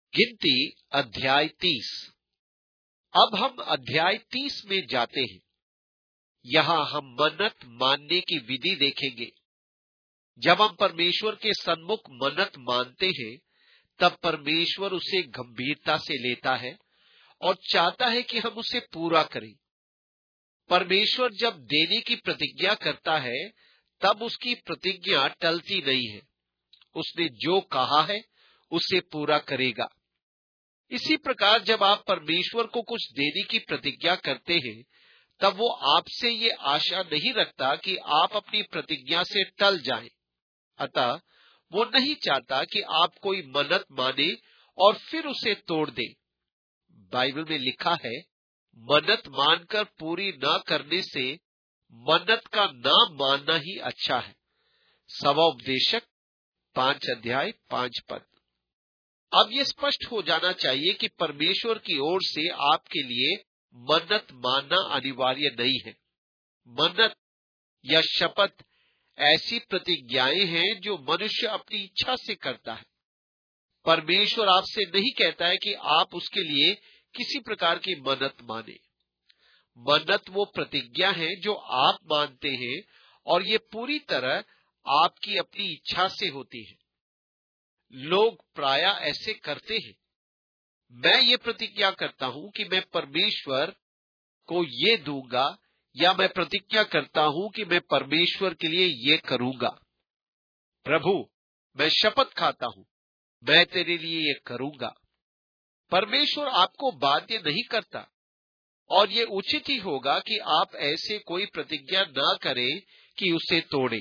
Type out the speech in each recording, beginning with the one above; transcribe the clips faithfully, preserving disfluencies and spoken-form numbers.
गिनती अध्याय तीस। अब हम अध्याय तीस में जाते हैं। यहाँ हम मन्नत मानने की विधि देखेंगे। जब हम परमेश्वर के सन्मुख मन्नत मानते हैं, तब परमेश्वर उसे गंभीरता से लेता है और चाहता है कि हम उसे पूरा करें। परमेश्वर जब देने की प्रतिज्ञा करता है, तब उसकी प्रतिज्ञा टलती नहीं है। उसने जो कहा है उसे पूरा करेगा। इसी प्रकार जब आप परमेश्वर को कुछ देने की प्रतिज्ञा करते हैं, तब वो आपसे ये आशा नहीं रखता कि आप अपनी प्रतिज्ञा से टल जाएं। अतः वो नहीं चाहता कि आप कोई मन्नत माने और फिर उसे तोड़ दें। बाइबल में लिखा है, मन्नत मानकर पूरी न करने से मन्नत का ना मानना ही अच्छा है। सवाउपदेशक पांच अध्याय पांच पद। अब ये स्पष्ट हो जाना चाहिए कि परमेश्वर की ओर से आपके लिए मन्नत मानना अनिवार्य नहीं है। मन्नत या शपथ ऐसी प्रतिज्ञाएं हैं जो मनुष्य अपनी इच्छा से करता है। परमेश्वर आपसे नहीं कहता है कि आप उसके लिए किसी प्रकार की मन्नत माने। मन्नत वो प्रतिज्ञा है जो आप मानते हैं और ये पूरी तरह आपकी अपनी इच्छा से होती है। लोग प्रायः ऐसे करते हैं। मैं ये प्रतिज्ञा करता हूं कि मैं परमेश्वर को ये दूंगा, या मैं प्रतिज्ञा करता हूं कि मैं परमेश्वर के लिए ये करूंगा। प्रभु, मैं शपथ खाता हूं, मैं तेरे लिए ये करूंगा। परमेश्वर आपको बाध्य नहीं करता और ये उचित ही होगा कि आप ऐसे कोई प्रतिज्ञा न करें कि उसे तोड़ें।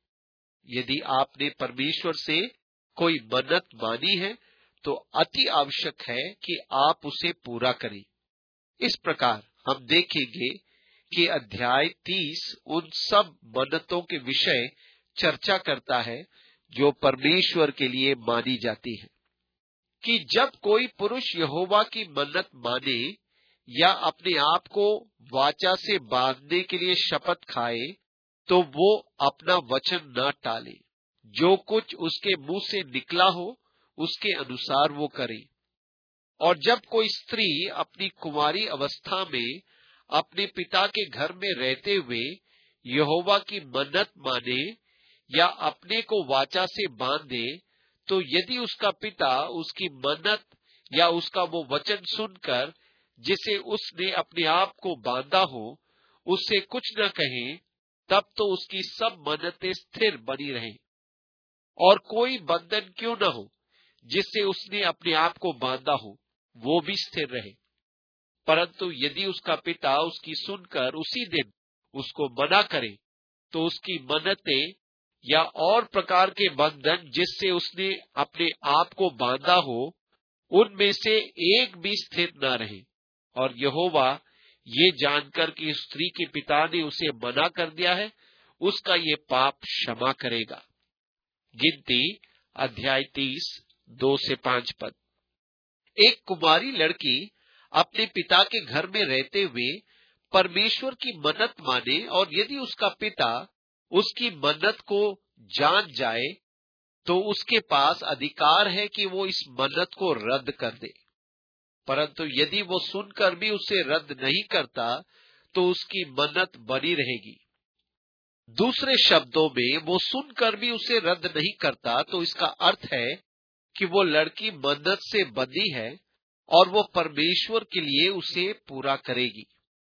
यदि आपने परमेश्वर से कोई मन्नत मानी है, तो अति आवश्यक है कि आप उसे पूरा करें। इस प्रकार हम देखेंगे कि अध्याय तीस उन सब मन्नतों के विषय चर्चा करता है जो परमेश्वर के लिए मानी जाती है। कि जब कोई पुरुष यहोवा की मन्नत माने या अपने आप को वाचा से बांधने के लिए शपथ खाए, तो वो अपना वचन न टाले। जो कुछ उसके मुंह से निकला हो उसके अनुसार वो करे। और जब कोई स्त्री अपनी कुंवारी अवस्था में अपने पिता के घर में रहते हुए यहोवा की मन्नत माने या अपने को वाचा से बांधे, तो यदि उसका पिता उसकी मन्नत या उसका वो वचन सुनकर जिसे उसने अपने आप को बांधा हो उससे कुछ न कहे, तब तो उसकी सब मन्नतें स्थिर बनी रहें और कोई बंधन क्यों न हो जिससे उसने अपने आप को बांधा हो, वो भी स्थिर रहे। परंतु यदि उसका पिता उसकी सुनकर उसी दिन उसको मना करे, तो उसकी मन्नतें या और प्रकार के बंधन जिससे उसने अपने आप को बांधा हो, उनमें से एक भी स्थिर न रहे। और यहोवा ये जानकर कि स्त्री के पिता ने उसे मना कर दिया है, उसका ये पाप क्षमा करेगा। गिनती अध्याय तीस दो से पांच पद। एक कुमारी लड़की अपने पिता के घर में रहते हुए परमेश्वर की मन्नत माने और यदि उसका पिता उसकी मन्नत को जान जाए, तो उसके पास अधिकार है कि वो इस मन्नत को रद्द कर दे। परंतु यदि वो सुनकर भी उसे रद्द नहीं करता, तो उसकी मन्नत बनी रहेगी। दूसरे शब्दों में, वो सुनकर भी उसे रद्द नहीं करता, तो इसका अर्थ है कि वो लड़की मन्नत से बंधी है और वो परमेश्वर के लिए उसे पूरा करेगी।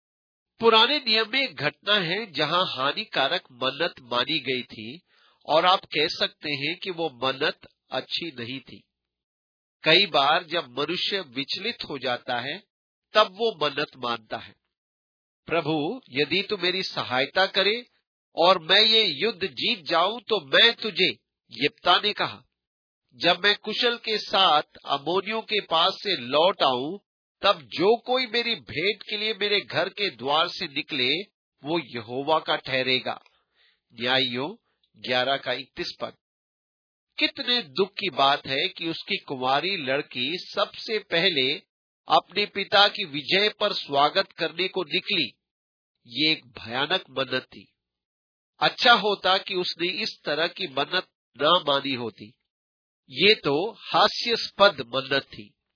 पुराने नियम में एक घटना है जहां हानिकारक मन्नत मानी गई थी और आप कह सकते हैं कि वो मन्नत अच्छी नहीं थी। कई बार जब मनुष्य विचलित हो जाता है, तब वो मन्नत मानता है। प्रभु, यदि तू मेरी सहायता करे और मैं ये युद्ध जीत जाऊं, तो मैं तुझे, यिप्ता ने कहा, जब मैं कुशल के साथ अम्मोनियों के पास से लौट आऊं, तब जो कोई मेरी भेंट के लिए मेरे घर के द्वार से निकले, वो यहोवा का ठहरेगा। न्यायियों ग्यारह का इकतीस पद। कितने दुख की बात है कि उसकी कुंवारी लड़की सबसे पहले अपने पिता की विजय पर स्वागत करने को निकली। ये एक भयानक मन्नत थी। अच्छा होता कि उसने इस तरह की मन्नत न मानी होती। ये तो हास्यास्पद मन्नत थी।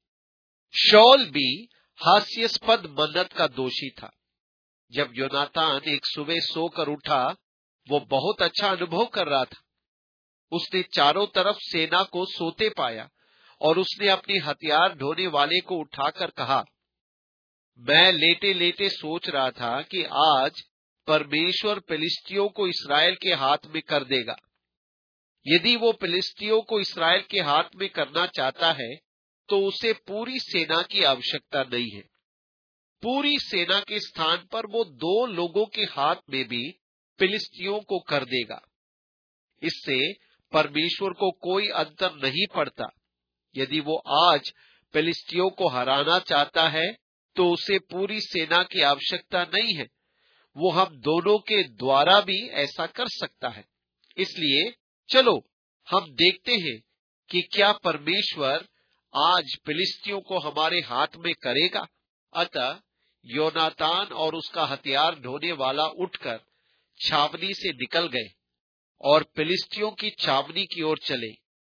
शाऊल भी हास्यास्पद मन्नत का दोषी था। जब योनातान एक सुबह सोकर उठा, वो बहुत अच्छा अनुभव कर रहा था। उसने चारों तरफ सेना को सोते पाया और उसने अपने हथियार ढोने वाले को उठाकर कहा, मैं लेटे लेटे सोच रहा था कि आज परमेश्वर फिलिस्तियों को इस्राएल के हाथ में कर देगा। यदि वो फिलिस्तियों को इस्राएल के हाथ में करना चाहता है तो उसे पूरी सेना की आवश्यकता नहीं है। पूरी सेना के स्थान पर वो दो लोगों के हाथ में भी फिलिस्तियों को कर देगा। इससे परमेश्वर को कोई अंतर नहीं पड़ता। यदि वो आज फिलिस्तियों को हराना चाहता है तो उसे पूरी सेना की आवश्यकता नहीं है। वो हम दोनों के द्वारा भी ऐसा कर सकता है। इसलिए चलो हम देखते हैं कि क्या परमेश्वर आज फिलिस्तियों को हमारे हाथ में करेगा। अतः योनातान और उसका हथियार ढोने वाला उठकर छावनी से निकल गए और फिलिस्तियों की छावनी की ओर चले।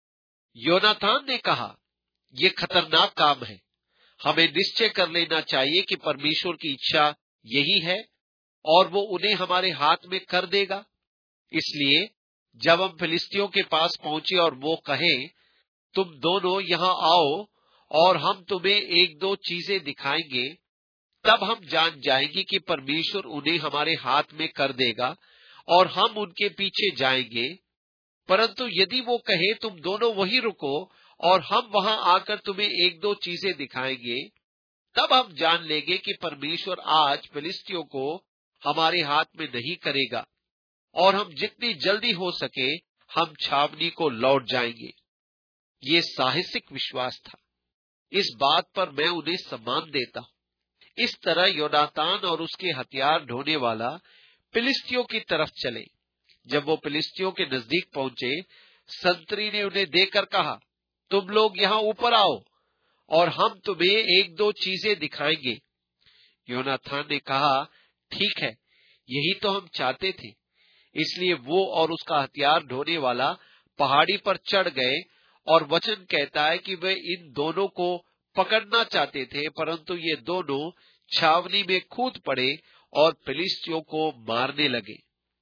योनातान ने कहा, ये खतरनाक काम है। हमें निश्चय कर लेना चाहिए कि परमेश्वर की इच्छा यही है और वो उन्हें हमारे हाथ में कर देगा। इसलिए जब हम फिलिस्तियों के पास पहुंचे और वो कहे, तुम दोनों यहाँ आओ और हम तुम्हें एक दो चीजें दिखाएंगे, तब हम जान जाएंगे कि परमेश्वर उन्हें हमारे हाथ में कर देगा और हम उनके पीछे जाएंगे। परंतु यदि वो कहे, तुम दोनों वहीं रुको और हम वहां आकर तुम्हें एक दो चीजें दिखाएंगे, तब हम जान लेंगे कि परमेश्वर आज फिलिस्तियों को हमारे हाथ में नहीं करेगा और हम जितनी जल्दी हो सके हम छावनी को लौट जाएंगे। ये साहसिक विश्वास था। इस बात पर मैं उन्हें सम्मान देता हूं। इस तरह योनातान और उसके हथियार ढोने वाला फिलिस्तियों की तरफ चले। जब वो फिलिस्तियों के नजदीक पहुंचे, संतरी ने उन्हें देखकर कहा, तुम लोग यहाँ ऊपर आओ और हम तुम्हें एक दो चीजें दिखाएंगे। योनातान ने कहा, ठीक है, यही तो हम चाहते थे। इसलिए वो और उसका हथियार ढोने वाला पहाड़ी पर चढ़ गए और वचन कहता है कि वे इन दोनों को पकड़ना चाहते थे, परंतु ये दोनों छावनी में कूद पड़े और फिलिस्तियों को मारने लगे।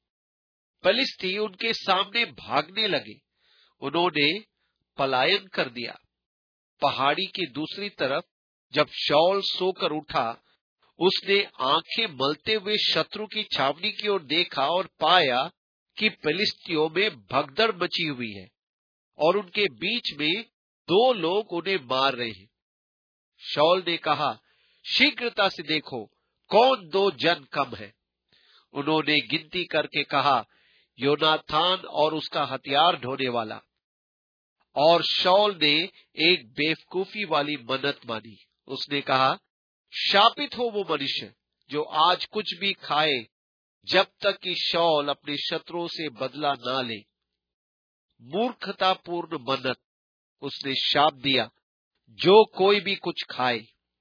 फिलिस्ती उनके सामने भागने लगे। उन्होंने पलायन कर दिया। पहाड़ी की दूसरी तरफ जब शाऊल सोकर उठा, उसने आंखें मलते हुए शत्रु की छावनी की ओर देखा और पाया कि फिलिस्तियों में भगदड़ मची हुई है और उनके बीच में दो लोग उन्हें मार रहे हैं। शाऊल ने कहा, शीघ्रता से देखो कौन दो जन कम है। उन्होंने गिनती करके कहा, योनातान और उसका हथियार ढोने वाला। और शाऊल ने एक बेवकूफी वाली मन्नत मानी। उसने कहा, शापित हो वो मनुष्य जो आज कुछ भी खाए जब तक कि शाऊल अपने शत्रुओं से बदला ना ले। मूर्खतापूर्ण मन्नत। उसने शाप दिया, जो कोई भी कुछ खाए।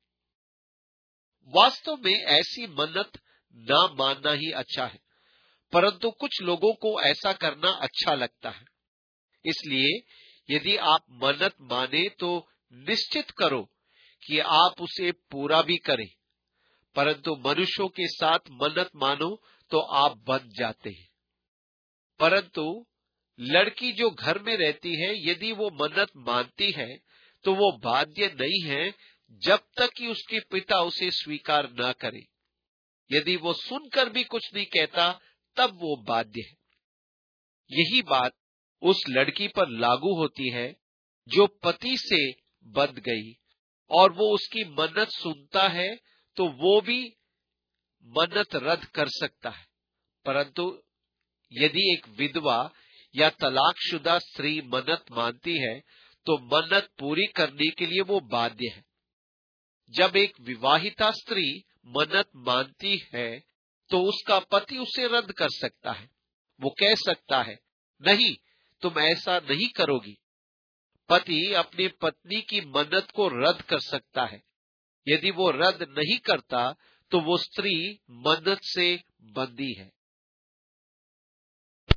वास्तव में ऐसी मन्नत ना मानना ही अच्छा है, परंतु कुछ लोगों को ऐसा करना अच्छा लगता है। इसलिए यदि आप मन्नत माने तो निश्चित करो कि आप उसे पूरा भी करें, परंतु मनुष्यों के साथ मन्नत मानो तो आप बंध जाते हैं। परंतु लड़की जो घर में रहती है, यदि वो मन्नत मानती है तो वो बाध्य नहीं है जब तक कि उसके पिता उसे स्वीकार न करे। यदि वो सुनकर भी कुछ नहीं कहता तब वो बाध्य है। यही बात उस लड़की पर लागू होती है जो पति से बंध गई और वो उसकी मन्नत सुनता है तो वो भी मन्नत रद्द कर सकता है। परंतु यदि एक विधवा या तलाकशुदा स्त्री मन्नत मानती है तो मन्नत पूरी करने के लिए वो बाध्य है। जब एक विवाहिता स्त्री मन्नत मानती है तो उसका पति उसे रद्द कर सकता है। वो कह सकता है, नहीं, तुम ऐसा नहीं करोगी। पति अपनी पत्नी की मन्नत को रद्द कर सकता है। यदि वो रद्द नहीं करता तो वो स्त्री मन्नत से बंधी है।